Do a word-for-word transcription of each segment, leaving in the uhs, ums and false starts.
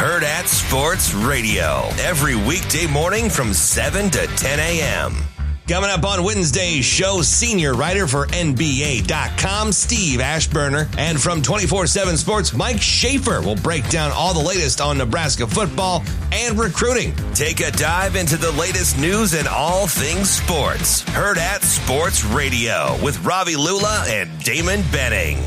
Hurrdat Sports Radio, every weekday morning from seven to ten a.m. Coming up on Wednesday's show, senior writer for N B A dot com, Steve Ashburner. And from twenty-four seven Sports, Mike Schaefer will break down all the latest on Nebraska football and recruiting. Take a dive into the latest news and all things sports. Hurrdat Sports Radio with Ravi Lula and Damon Benning.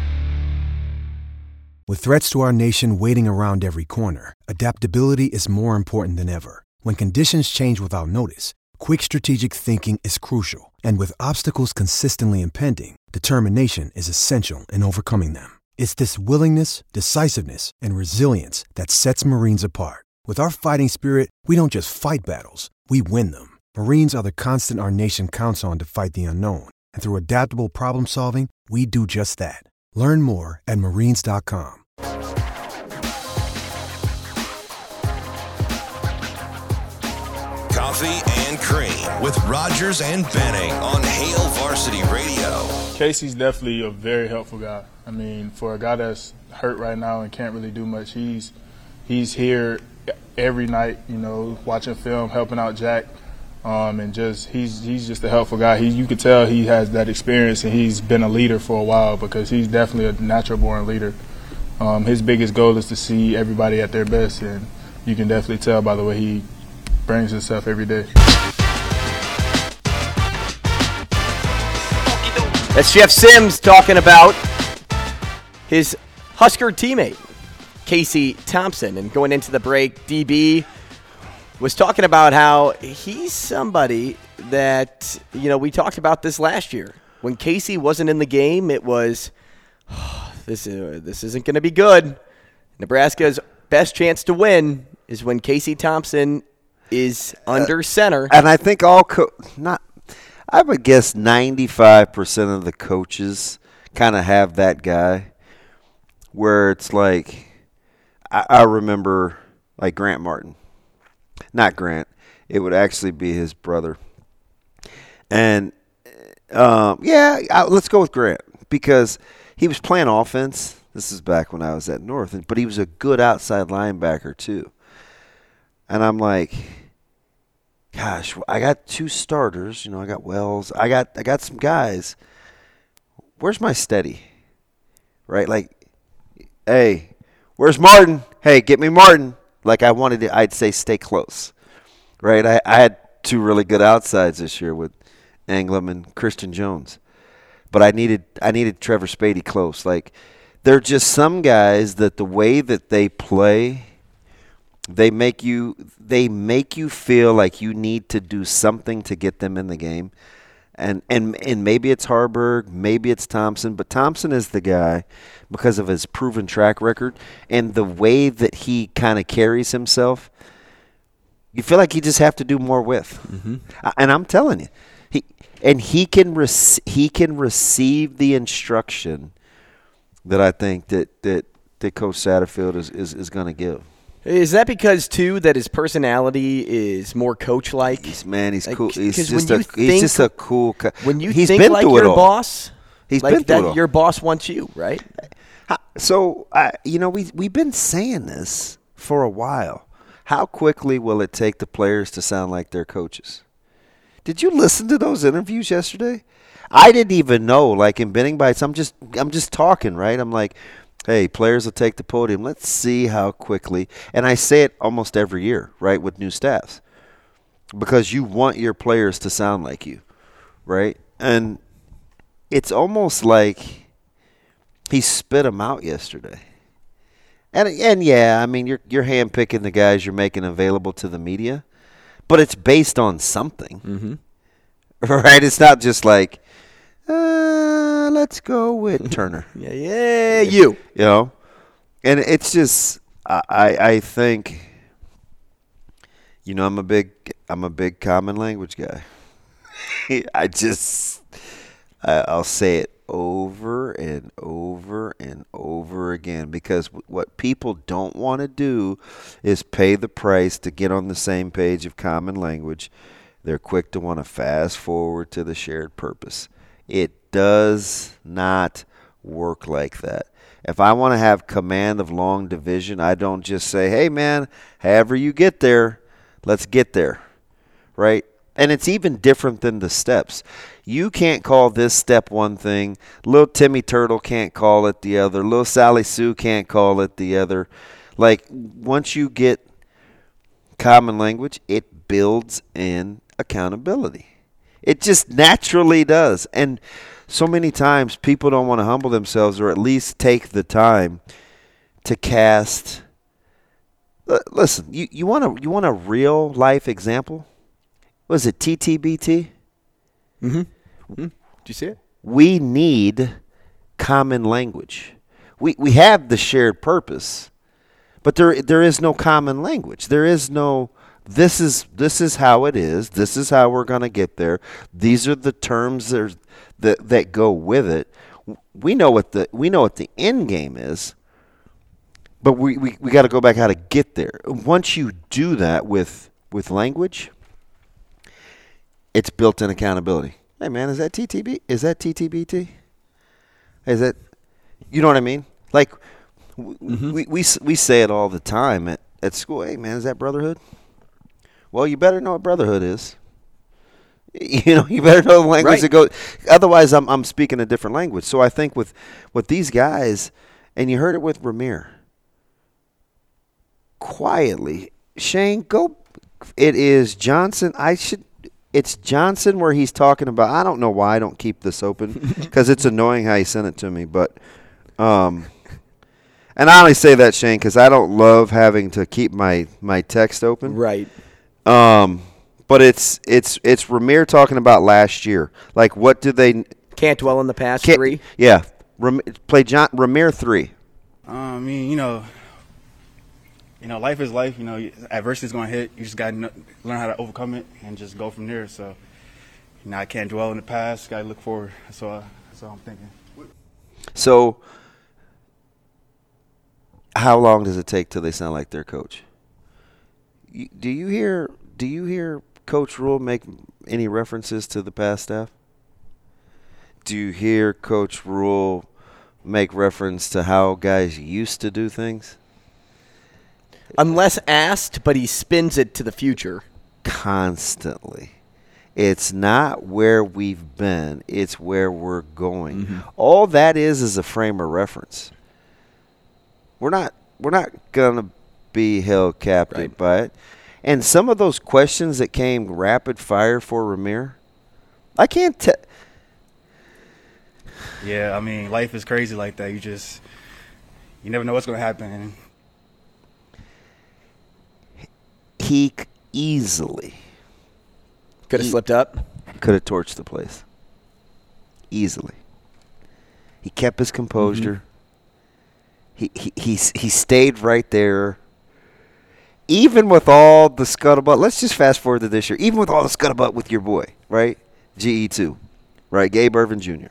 With threats to our nation waiting around every corner, adaptability is more important than ever. When conditions change without notice, quick strategic thinking is crucial, and with obstacles consistently impending, determination is essential in overcoming them. It's this willingness, decisiveness, and resilience that sets Marines apart. With our fighting spirit, we don't just fight battles, we win them. Marines are the constant our nation counts on to fight the unknown, and through adaptable problem solving, we do just that. Learn more at marines dot com. Coffee and Cream with Rogers and Benning on Hail Varsity Radio. Casey's definitely a very helpful guy. I mean, for a guy that's hurt right now and can't really do much, he's he's here every night, you know, watching film, helping out Jack, um, and just he's he's just a helpful guy. He you could tell he has that experience and he's been a leader for a while because he's definitely a natural-born leader. Um, his biggest goal is to see everybody at their best, and you can definitely tell by the way he brings himself every day. That's Jeff Sims talking about his Husker teammate, Casey Thompson. And going into the break, D B was talking about how he's somebody that, you know, we talked about this last year. When Casey wasn't in the game, it was, oh, this, is, this isn't going to be good. Nebraska's best chance to win is when Casey Thompson is under center. And I think all co- not I would guess ninety-five percent of the coaches kind of have that guy where it's like I, I remember like Grant Martin. Not Grant. It would actually be his brother. And um, yeah, I, let's go with Grant because he was playing offense. This is back when I was at North, but he was a good outside linebacker too. And I'm like, gosh, I got two starters. You know, I got Wells. I got I got some guys. Where's my steady? Right? Like, hey, where's Martin? Hey, get me Martin. Like I wanted to, I'd say stay close. Right? I, I had two really good outsides this year with Anglem and Christian Jones. But I needed I needed Trevor Spady close. Like, there are just some guys that the way that they play – They make you they make you feel like you need to do something to get them in the game. And and and maybe it's Harburg, maybe it's Thompson, but Thompson is the guy because of his proven track record and the way that he kind of carries himself. You feel like you just have to do more with. Mm-hmm. And I'm telling you, he and he can rec- he can receive the instruction that I think that that, that Coach Satterfield is, is, is going to give. Is that because, too, that his personality is more coach-like? He's, man, he's like, cool. He's just, a, a, he's just a cool co- When you he's think been like through your it all. boss, he's like been through that, it all. Your boss wants you, right? So, uh, you know, we, we've been saying this for a while. How quickly will it take the players to sound like their coaches? Did you listen to those interviews yesterday? I didn't even know. Like in Benning Bites, I'm just I'm just talking, right? I'm like, hey, players will take the podium. Let's see how quickly. And I say it almost every year, right, with new staffs. Because you want your players to sound like you, right? And it's almost like he spit them out yesterday. And, and yeah, I mean, you're, you're handpicking the guys you're making available to the media. But it's based on something, mm-hmm. right? It's not just like, Uh, let's go with Turner. yeah, yeah, you. You know, and it's just I I think, you know, I'm a big I'm a big common language guy. I just I, I'll say it over and over and over again because what people don't want to do is pay the price to get on the same page of common language. They're quick to want to fast forward to the shared purpose. It does not work like that. If I want to have command of long division, I don't just say, hey, man, however you get there, let's get there, right? And it's even different than the steps. You can't call this step one thing. Little Timmy Turtle can't call it the other. Little Sally Sue can't call it the other. Like, once you get common language, it builds in accountability. It just naturally does. And so many times people don't want to humble themselves or at least take the time to cast. Listen, you, you want a you want a real life example? Was it T T B T? Mm-hmm. mm-hmm. Did you see it? We need common language. We we have the shared purpose, but there there is no common language. There is no this is this is how it is. This is how we're going to get there. These are the terms that, are, that that go with it. We know what the we know what the end game is, but we, we, we got to go back how to get there. Once you do that with with language, it's built-in accountability. Hey man, is that T T B? Is that T T B T? Is that, you know what I mean? Like mm-hmm. we we we say it all the time at, at school. Hey man, is that brotherhood? Well, you better know what brotherhood is. You know, you better know the language right. that goes. Otherwise, I'm I'm speaking a different language. So I think with with these guys, and you heard it with Rahmir. Quietly, Shane, go. It is Johnson. I should. It's Johnson where he's talking about. I don't know why I don't keep this open because it's annoying how he sent it to me. But, um, and I only say that, Shane, because I don't love having to keep my my text open. Right. Um. But it's it's it's Rahmir talking about last year. Like, what did they can't dwell in the past three? Yeah, Ram, play John Rahmir three. Uh, I mean, you know, you know, life is life. You know, adversity is going to hit. You just got to learn how to overcome it and just go from there. So, you know, I can't dwell in the past. Got to look forward. So uh, that's all I'm thinking. So, how long does it take till they sound like their coach? You, do you hear? Do you hear? Coach Rule make any references to the past staff? Do you hear Coach Rule make reference to how guys used to do things? Unless asked, but he spins it to the future. Constantly. It's not where we've been. It's where we're going. Mm-hmm. All that is is a frame of reference. We're not we're not going to be held captive right. by it. And some of those questions that came rapid fire for Rahmir, I can't tell. Yeah, I mean, life is crazy like that. You just, you never know what's going to happen. He easily could have slipped up. Could have torched the place. Easily. He kept his composure. Mm-hmm. He, he he he stayed right there. Even with all the scuttlebutt, let's just fast forward to this year. Even with all the scuttlebutt with your boy, right? G E two, right? Gabe Ervin Junior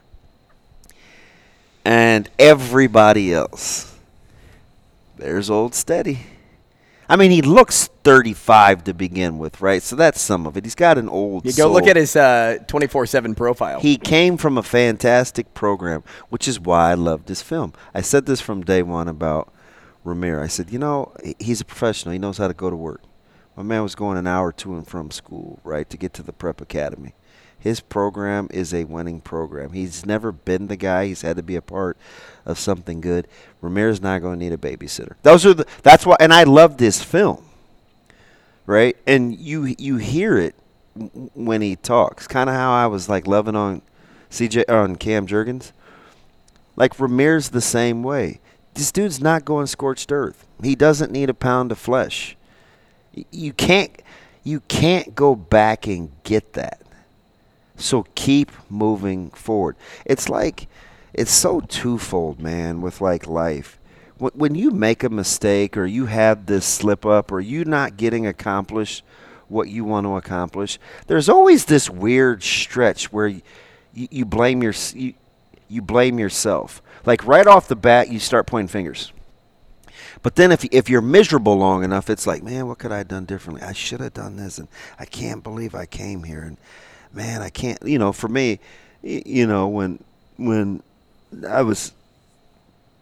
And everybody else. There's Old Steady. I mean, he looks thirty-five to begin with, right? So that's some of it. He's got an old You go soul. look at his uh, twenty-four seven profile. He came from a fantastic program, which is why I loved his film. I said this from day one about Rahmir. I said, you know, he's a professional. He knows how to go to work. My man was going an hour to and from school, right, to get to the prep academy. His program is a winning program. He's never been the guy. He's had to be a part of something good. Rahmir's not going to need a babysitter. Those are the. That's why. And I love this film, right? And you you hear it when he talks. Kind of how I was like loving on C J on Cam Jurgens. Like Rahmir's the same way. This dude's not going scorched earth. He doesn't need a pound of flesh. You can't you can't go back and get that. So keep moving forward. It's like it's so twofold, man, with like life. When you make a mistake or you have this slip up or you not getting accomplished what you want to accomplish, there's always this weird stretch where you, you blame your you, you blame yourself. Like right off the bat, you start pointing fingers. But then if if you're miserable long enough, it's like, man, what could I have done differently? I should have done this, and I can't believe I came here. And, man, I can't, you know, for me, you know, when when I was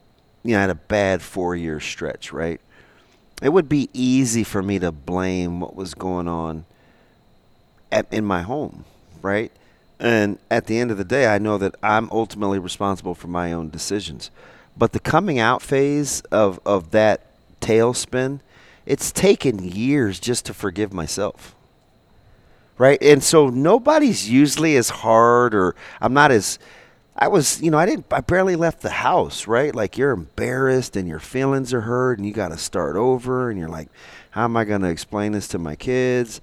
you know, I had a bad four-year stretch, right? It would be easy for me to blame what was going on at, in my home, right? And at the end of the day, I know that I'm ultimately responsible for my own decisions. But the coming out phase of, of that tailspin, it's taken years just to forgive myself, right? And so nobody's usually as hard, or I'm not as – I was, you know, I didn't – I barely left the house, right? Like, you're embarrassed and your feelings are hurt and you got to start over and you're like, how am I going to explain this to my kids?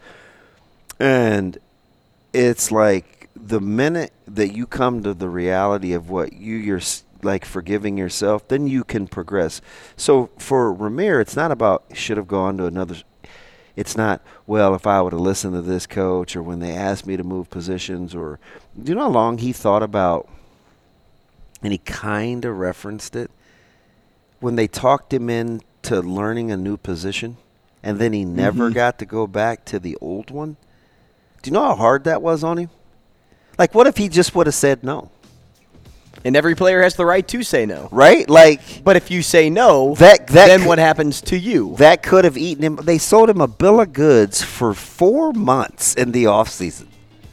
And it's like the minute that you come to the reality of what you, you're like forgiving yourself, then you can progress. So for Rahmir, it's not about should have gone to another – it's not, well, if I would have listened to this coach, or when they asked me to move positions, or do you know how long he thought about – and he kind of referenced it when they talked him into learning a new position, and then he never mm-hmm. got to go back to the old one. Do you know how hard that was on him? Like, what if he just would have said no? And every player has the right to say no. Right? Like, but if you say no, that, that then could, what happens to you? That could have eaten him. They sold him a bill of goods for four months in the offseason.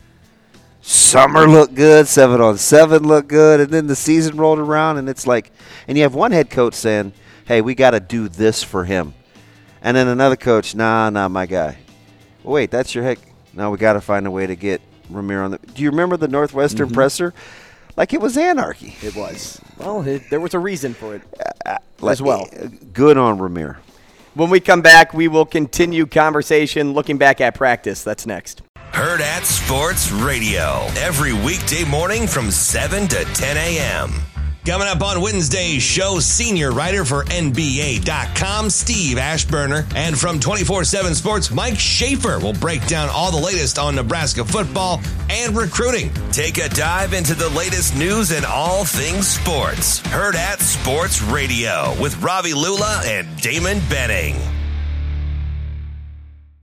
Summer looked good, seven on seven looked good, and then the season rolled around, and it's like, and you have one head coach saying, hey, we got to do this for him. And then another coach, nah, nah, my guy. Well, wait, that's your head. No, we got to find a way to get Rahmir on the. Do you remember the Northwestern mm-hmm. presser? Like, it was anarchy. It was. Well, it, there was a reason for it uh, like, as well. Good on Rahmir. When we come back, we will continue conversation looking back at practice. That's next. Hurrdat Sports Radio, every weekday morning from seven to ten a.m. Coming up on Wednesday's show, senior writer for N B A dot com, Steve Ashburner. And from twenty-four seven Sports, Mike Schaefer will break down all the latest on Nebraska football and recruiting. Take a dive into the latest news and all things sports. Hurrdat Sports Radio with Ravi Lula and Damon Benning.